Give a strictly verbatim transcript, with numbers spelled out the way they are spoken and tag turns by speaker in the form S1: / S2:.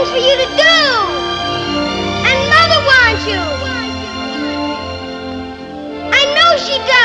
S1: things for you to do. And Mother wants you. I know she does.